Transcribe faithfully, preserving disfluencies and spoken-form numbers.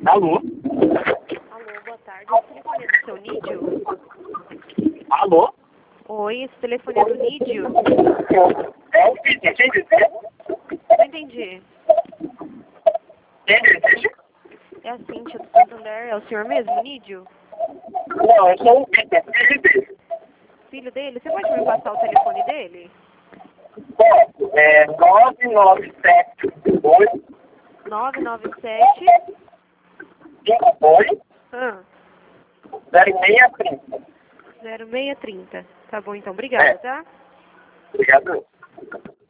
Alô? Alô, boa tarde. Esse telefone é do seu Nídio? Alô? Oi, esse telefone é do Nídio? É o que? Quem deseja? Não entendi. Quem deseja? É a Cíntia do Santander. É o senhor mesmo, Nídio? Não, eu sou o Peter, filho dele. Filho dele? Você pode me passar o telefone dele? Bom, é nove nove sete dois nove nove sete cinco dois ah, zero seis três zero. zero seis três zero. Tá bom, então. Obrigada, É. tá? Obrigado.